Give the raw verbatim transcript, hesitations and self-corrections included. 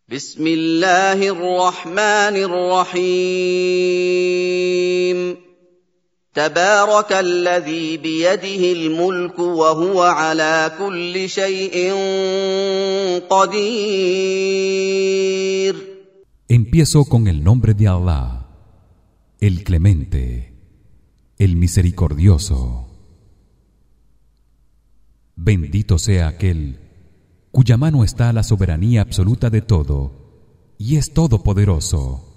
بسم الله الرحمن الرحيم تبارك الذي بيده الملك وهو على كل شيء قدير. Empiezo con el nombre de Allah, el Clemente, el Misericordioso. Bendito sea aquel cuya mano está la soberanía absoluta de todo y es todopoderoso.